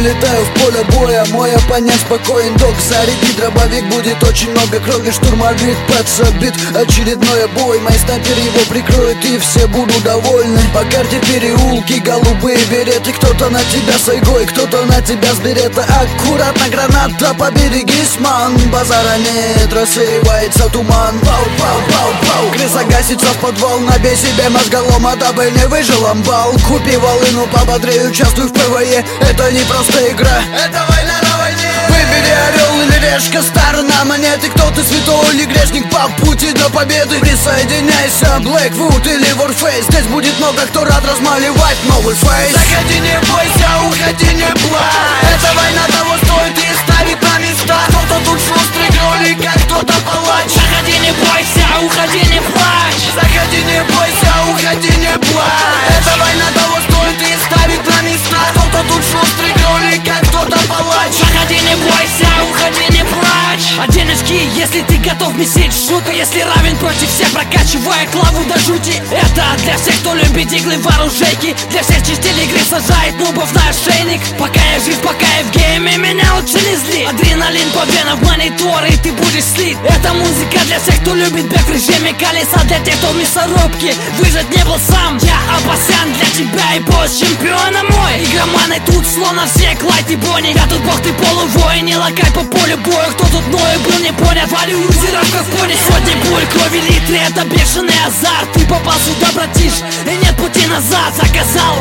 вылетаю в поле боя, мой оппонент спокоен, док, заряди дробовик, будет очень много крови, штурмовик подсобит, очередной бой, мой снайпер его прикроет и все будут довольны. По карте переулки, голубые береты, кто-то на тебя с игой, кто-то на тебя с берета. Аккуратно граната, поберегись, ман, базара нет, рассеивается туман. Пау-пау-пау-пау, крыса гасится в подвал, набей себе мозголома, дабы не выжил амбал. Купи волыну пободрее, участвуй в ПВЕ, это не просто игра, это война на войне. Выбери орел или решка, сторона монеты, кто ты, святой или грешник по пути до победы. Присоединяйся, Blackwood или Warface, здесь будет много кто рад размалевать новый фейс. Заходи, не бойся, уходи, не плачь, эта война того стоит и ставит на места. Кто-то тут шустрый кролик, а кто-то палач. Заходи, не бойся, уходи, не плачь. Заходи, не бойся, уходи, не плачь, эта война того стоит и ставит на места. Кто-то тут шустрый кролик, а кто-то палач. Заходи, не бойся, уходи, не плачь. А денежки, если ты готов месить шутку, если равен против всех, прокачивая клаву до жути. Это для всех, кто любит иглы в оружейке, для всех частей игры сажает нубов на ошейник. Пока я жив, пока я в гейме, меня лучше не зли. Адреналин по венам в монитор, и ты будешь слит. Это музыка для всех, кто любит бег в режиме колеса, для тех, кто в мясорубке выжить не был сам. Я Абасян для тебя и босс чемпиона мой. Игроманы тут словно все Клайд и Бонни. Я тут бог, ты полувоин, не лакай по полю боя. Кто тут мною был не понят, валю юзеров как в пони. Сотни пуль, крови, литры, это бешеный азарт. Ты попал сюда, братиш, и нет пути назад. Заказал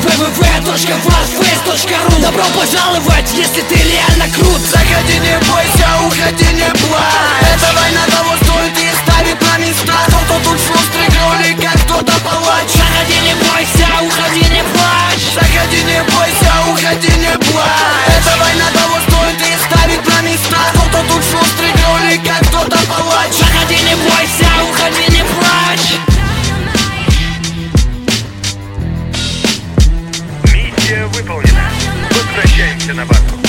www.warface.ru. Добро пожаловать, если ты реально крут. Заходи, не бойся, уходи, не плачь, эта война того стоит и ставит на места. Кто-то тут шустрый кролик, а кто-то палач. Заходи, не бойся, уходи, не плачь. Заходи, не бойся, уходи, не плачь, эта война того стоит и ставит на места. Кто-то тут шустрый кролик, а кто-то палач. Заходи, не бойся, уходи, не плачь. Миссия выполнена. Возвращаемся на базу.